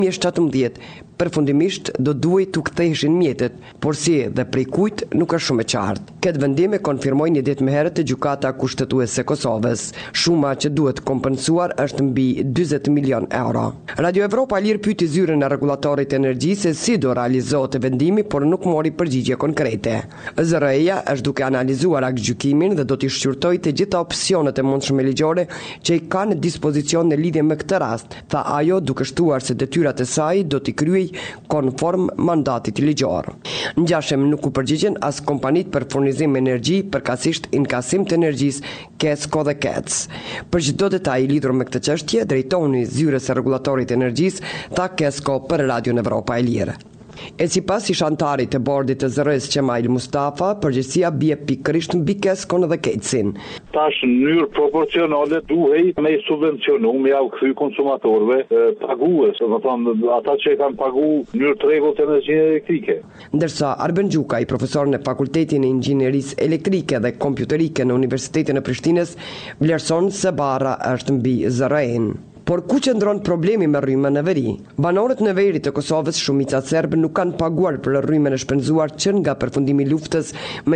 2017 përfundimisht do duhet të ktheheshin mjetet, por si dhe prej kujt nuk është shumë e qartë. Këtë vendim e konfirmoi një ditë më herët gjykata kushtetuese e Kosovës. Shuma që duhet kompensuar është mbi 40 milion euro. Radio Evropa Lirë pyeti zyrën e rregullatorit të energjisë se si do realizohet vendimi, por nuk mori përgjigje konkrete. ZRE-ja është duke analizuar aktgjykimin dhe do t'i shqyrtojë të gjitha opsionet e mundshme ligjore që i ka në dispozicion në lidhje me këtë rast, tha ajo duke shtuar se detyrat e saj do t'i kryej konform mandatit ligjor. Ngjashëm nuk u përgjigjen as kompanitë për furnizim energji, përkatësisht inkasim të energjisë KESCO dhe KEC. Për çdo detaj lidhur me këtë çështje, drejtoni zyrës së rregullatorit të energjisë, tha KESCO për Radio Evropa e Lirë. E sipas ish-antarit të bordit të ZRE-s Qemail Mustafa, përgjegjësia bie pikërisht mbi KESCO-n dhe KEC-in. Tash në mënyrë proporcionale duhej me subvencionu, me au kthy konsumatorëve pagues, do të thonë ata që kanë pagu në mënyrë të rregullt energjinë elektrike. Ndërsa Arben Gjukaj, profesor në Fakultetin e Inxhinierisë Elektrike dhe Kompjuterike në Universitetin e Prishtinës, vlerëson se barra është mbi ZRE-n. Por ku qëndron problemi me rrymën e veri? Banorët në veri të Kosovës, shumica serbe, nuk kanë paguar për rrymën e shpenzuar që nga përfundimi i luftës me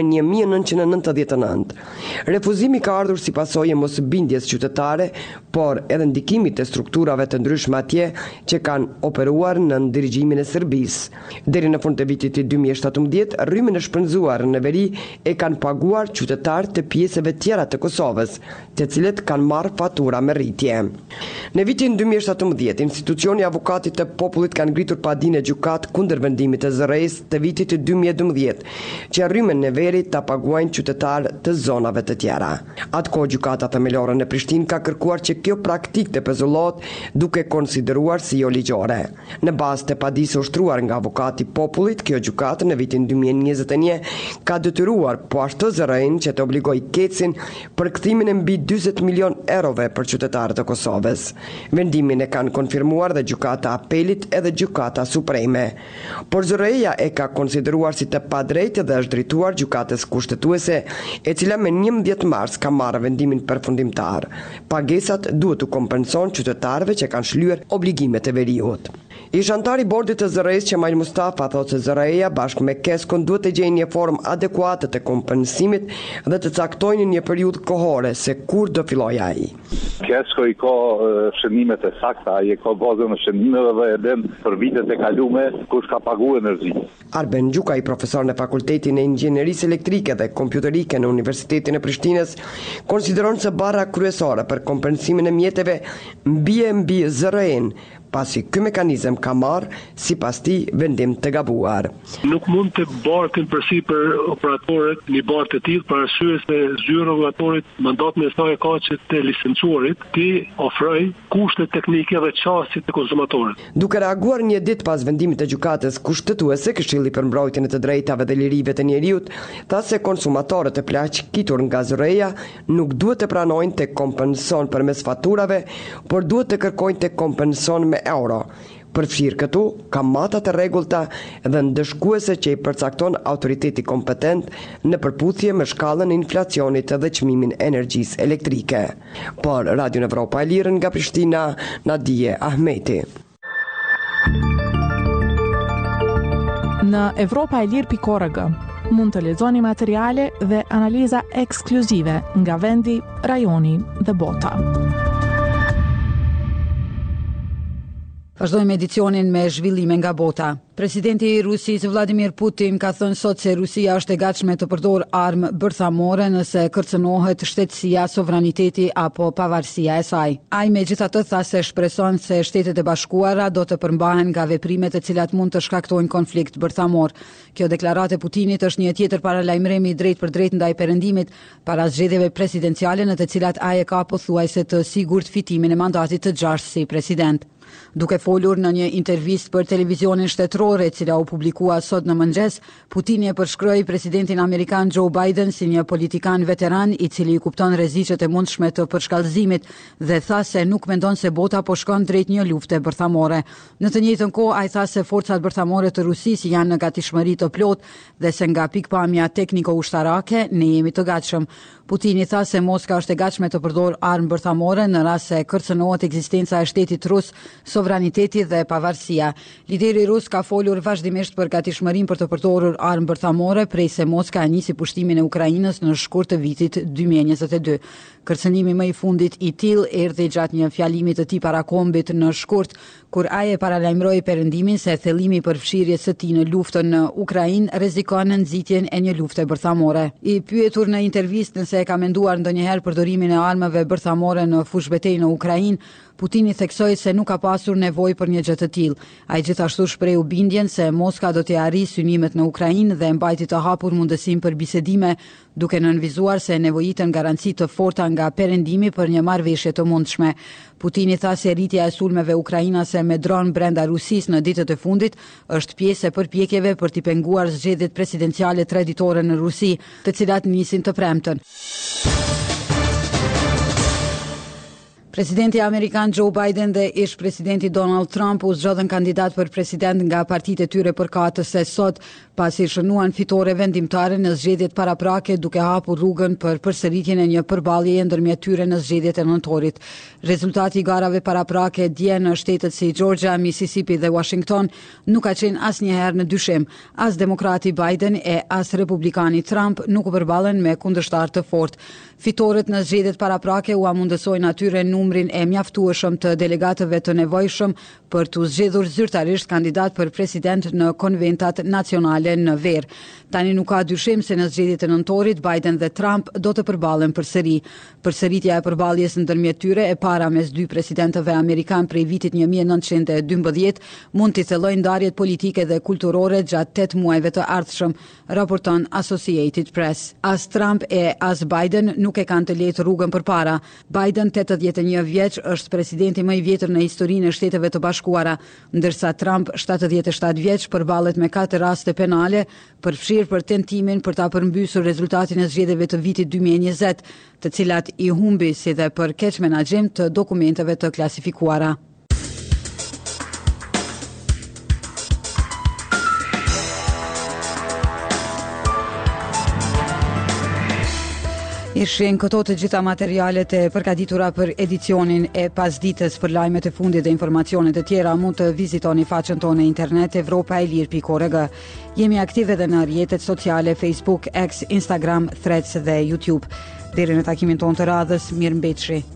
1999. Refuzimi ka ardhur si pasojë e mosbindjes qytetare, por edhe ndikimit të strukturave të ndryshme atje që kanë operuar në dirigjimin e Serbisë. Deri në fund të vitit 2017, rrymën e shpenzuar në veri e kanë paguar qytetarë të pjesëve tjera të Kosovës, të cilët kanë marrë fatura me rritje. Në vitin 2017, institucioni i avokatit të popullit ka ngritur padinë gjykat kundër vendimit të ZRE-s të vitit 2012, që rrymën në veri ta paguajnë qytetarë të zonave të tjera. Atkohë gjykata themelore në Prishtinë ka kërkuar që kjo praktikë të pezullohet, duke konsideruar si jo ligjore. Në bazë të padisë ushtruar nga avokati i popullit, kjo gjykatë në vitin 2021 ka detyruar po ashtu ZRE-n që të obligoj KEC-in për kthimin e mbi 40 milion eurove për qytetarët e Kosovës. Vendimin e kanë konfirmuar dhe gjykata apelit edhe gjykata supreme. Por ZRE-ja e ka konsideruar si të padrejtë dhe është drejtuar gjykatës kushtetuese, e cila me 11 mars ka marrë vendimin përfundimtar. Pagesat duhet të kompenson qytetarëve që kanë shlyer obligimet e veriut. Ish-antari i bordit të ZRE-s Qemail Mustafa thotë se ZRE-ja bashkë me KESCO-n duhet të gjejnë një formë adekuate të kompensimit dhe të caktojnë një periudhë kohore se kur do fillojë ai. KESCO i ka shënimet e sakta, ai ka bazën e shënimeve dhe edhe për vitet e kaluara kush ka paguar energji. Arben Gjukaj, profesor në Fakultetin e Inxhinierisë Elektrike dhe Kompjuterike në Universitetin e Prishtinës, konsideron se barra kryesore për kompensimin e mjeteve mbi ZRE-n, pasi ky mekanizëm ka marrë sipas tij vendim të gabuar. Nuk mund të bartën përsipër operatorët një barë të tillë për arsye se zyra regulatorit mandatin e saj ka që të licencuarit të ofrojë kushte teknike dhe çastit të konsumatorit. Duke reaguar një ditë pas vendimit të gjykatës kushtetuese, Këshilli për mbrojtjen e të drejtave dhe lirive të njeriut tha se konsumatorët e plagjitur nga ZRE-ja nuk duhet të pranojnë të kompenson përmes faturave, por duhet të kërkojnë të kompenson me euro. Përfshirë këtu kamatat e rregullta dhe ndëshkuese që i përcakton autoriteti kompetent në përputhje me shkallën e inflacionit dhe çmimin e energjisë elektrike. Por Radio Evropa e Lirë nga Prishtina, Nadije Ahmeti. Në evropaelir.org mund të lexoni materiale dhe analiza ekskluzive nga vendi, rajoni dhe bota. Vazhdojmë edicionin me zhvillime nga bota. Presidenti i Rusisë Vladimir Putin ka thënë sot se Rusia është e gatshme të përdorë armë bërthamore nëse kërcënohet shtetësia, sovraniteti apo pavarësia e saj. Ai megjithatë tha se shpreson se Shtetet e Bashkuara do të përmbahen nga veprimet të cilat mund të shkaktojnë konflikt bërthamor. Kjo deklaratë e Putinit është një tjetër paralajmërimi drejt për drejt ndaj Perëndimit para zgjedhjeve presidenciale në të cilat ai e ka pothuajse të sigurt fitimin e mandatit të 6 si president. Duke folur në një intervistë për televizionin shtetëror e cila u publikua sot në mëngjes, Putin e përshkroi presidentin amerikan Joe Biden si një politikan veteran i cili kupton rreziqet e mundshme të përshkallëzimit dhe tha se nuk mendon se bota po shkon drejt një lufte bërthamore. Në të njëjtën kohë ai tha se forcat bërthamore të Rusisë janë në gatishmëri të plotë dhe se nga pikpamja tekniko-ushtarake ne jemi të gatshëm. Putini tha se Moska është e gatshme të përdorë armë bërthamore në rast se kërcënohet ekzistenca e shtetit rus sovraniteti dhe pavarësia. Lideri rus ka folur vazhdimisht për gatishmërinë për të përdorur armë bërthamore prej se Moska nisi pushtimin e Ukrainës në shkurt të vitit 2022. Kërcënimi më i fundit i tillë erdhi gjatë një fjalimi të tij parakombit në shkurt, kur ai e paralajmëroi Perëndimin se thellimi i përfshirjes së tij në luftën në Ukrainë rrezikon nxitjen e një lufte bërthamore. I pyetur në intervistë nëse e ka menduar ndonjëherë përdorimin e armëve bërthamore në fushbetejë në Ukrainë, Putini theksoi se nuk ka pasur nevojë për një gjë të tillë. Ai gjithashtu shprehu bindjen se Moska do të arrijë synimet në Ukrainë dhe mbajti të hapur mundësinë për bisedime, duke nënvizuar se nevojiten garanci të forta nga Perëndimi për një marrëveshje të mundshme. Putini tha se rritja e sulmeve ukrainase me dron brenda Rusisë në ditët e fundit është pjesë e përpjekjeve për t'i penguar zgjedhjet presidenciale traditore në Rusi, të cilat nisin të premten. Presidenti Amerikan Joe Biden dhe ish presidenti Donald Trump u zgjodhen kandidat për president nga partitë e tyre përkatëse sot, pasi shënuan fitore vendimtare në zgjedhjet paraprake, duke hapur rrugën për përsëritjen e një përballjeje ndërmjet tyre në zgjedhjet e nëntorit. Rezultati i garave paraprake dje në shtetet si Georgia, Mississippi dhe Washington nuk ka qenë asnjëherë në dyshim. As demokrati Biden e as republikani Trump nuk u përballen me kundërshtar të fortë. Fitoret në zgjedhjet paraprake u amundësojnë atyre numrin e mjaftueshëm të delegatëve të nevojshëm për të zgjedhur zyrtarisht kandidat për president në konventat nacionale në ver. Tani nuk ka dyshim se në zgjedhjet e nëntorit Biden dhe Trump do të përballen përsëri. Përsëritja e përballjes ndërmjet tyre e para mes dy presidentëve amerikan prej vitit 1912 mund t'i thellojë ndarjet politike dhe kulturore gjatë 8 muajve të ardhshëm, raporton Associated Press. As Trump e as Biden nuk e kanë të lehtë rrugën përpara. Biden 81 vjeç është presidenti më i vjetër në historinë e Shteteve të Bashkuara, ndërsa Trump 77 vjeç përballet me 4 raste penale, përfshirë për tentimin për ta përmbysur rezultatin e zgjedhjeve të vitit 2020, të cilat i humbi si dhe për keq menaxhim të dokumenteve të klasifikuara. Ishin këto të gjitha materialet e përgatitura për edicionin e pasdites. Për lajmet e fundit dhe informacionet e tjera mund të vizitoni faqen tonë internet evropaelir.org. Jemi aktive edhe në rrjetet sociale Facebook, X, Instagram, Threads dhe YouTube. Deri në takimin tonë të radhës, mirëmbëjtje.